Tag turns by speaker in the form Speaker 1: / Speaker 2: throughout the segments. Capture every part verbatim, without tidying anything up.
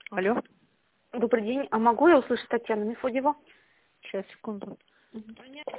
Speaker 1: Алло.
Speaker 2: Добрый день. А могу я услышать Татьяну Мефодьеву?
Speaker 1: Сейчас, секунду.
Speaker 2: Мгм.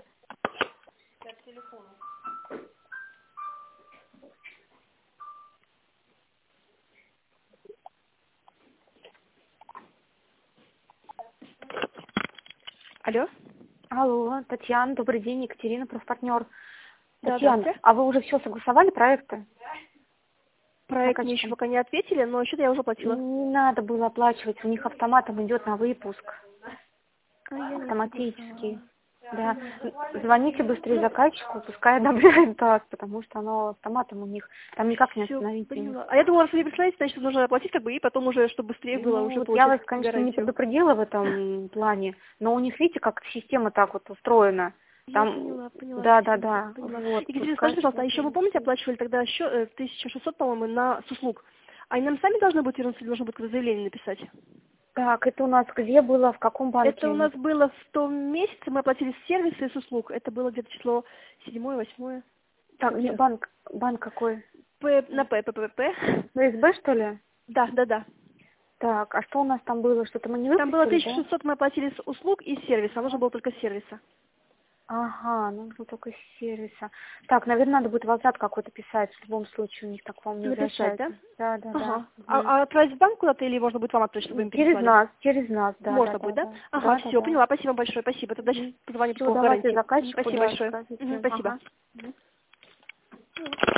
Speaker 1: Алло.
Speaker 2: Алло, Татьяна, добрый день, Екатерина, профпартнер.
Speaker 1: Да,
Speaker 2: Татьяна,
Speaker 1: здравствуйте.
Speaker 2: а вы уже все согласовали проекты?
Speaker 1: Проект мне еще
Speaker 2: Заказчикам?
Speaker 1: пока не ответили, но что-то я уже оплатила.
Speaker 2: Не надо было оплачивать, у них автоматом идет на выпуск.
Speaker 1: А я не
Speaker 2: Автоматически.
Speaker 1: согласовала.
Speaker 2: Да.
Speaker 1: Понятно.
Speaker 2: Звоните быстрее заказчику, пускай одобряет так, потому что оно автоматом у них. Там никак не
Speaker 1: Все,
Speaker 2: остановить денег.
Speaker 1: поняла. А я думала, что вы присылаете, значит, нужно оплатить, как бы, и потом уже, чтобы быстрее было,
Speaker 2: Ну,
Speaker 1: уже
Speaker 2: вот я
Speaker 1: получить
Speaker 2: вас, конечно, не
Speaker 1: гарантию.
Speaker 2: предупредила в этом плане, но у них, видите, как система так вот устроена.
Speaker 1: Я
Speaker 2: Там,
Speaker 1: поняла, поняла,
Speaker 2: да, да,
Speaker 1: Катерина,
Speaker 2: да,
Speaker 1: поняла.
Speaker 2: вот,
Speaker 1: Екатерина,
Speaker 2: пускай.
Speaker 1: скажите, пожалуйста, а еще вы помните, оплачивали тогда еще тысяча шестьсот, по-моему, на услуг? Они нам сами должны будут вернуться или должны будут какое-то заявление написать?
Speaker 2: Так, это у нас где было, в каком
Speaker 1: Это у
Speaker 2: банке?
Speaker 1: нас было в том месяце, мы оплатили с сервиса и с услуг. Это было где-то число седьмое, восьмое.
Speaker 2: Так,
Speaker 1: Вот
Speaker 2: не,
Speaker 1: сейчас.
Speaker 2: банк, банк какой?
Speaker 1: П, на П, П, П, П.
Speaker 2: В СБ, что ли?
Speaker 1: Да, да, да.
Speaker 2: Так, а что у нас там было? Что-то мы не
Speaker 1: Там было
Speaker 2: выпустили,
Speaker 1: тысяча
Speaker 2: да?
Speaker 1: шестьсот мы оплатили с услуг и сервиса, а нужно было только с сервиса.
Speaker 2: Ага, нужно только с сервиса. Так, наверное, надо будет возврат какой-то писать. В любом случае у них так, по-моему, не
Speaker 1: Написать, да?
Speaker 2: возвращается. Да, да, да.
Speaker 1: Ага. А,
Speaker 2: Мгм.
Speaker 1: а отправить в банк куда-то или можно будет вам отправить, чтобы вы им
Speaker 2: Через
Speaker 1: переслали?
Speaker 2: нас, через нас, да, да,
Speaker 1: Можно
Speaker 2: да,
Speaker 1: будет, да?
Speaker 2: да.
Speaker 1: Ага,
Speaker 2: Да, да,
Speaker 1: все,
Speaker 2: да.
Speaker 1: поняла. Спасибо большое, спасибо. Тогда сейчас позвоню
Speaker 2: Все,
Speaker 1: по
Speaker 2: давайте
Speaker 1: гарантии. Мгм,
Speaker 2: заказчику,
Speaker 1: спасибо
Speaker 2: да,
Speaker 1: большое.
Speaker 2: скажите.
Speaker 1: Мгм, спасибо.
Speaker 2: Ага.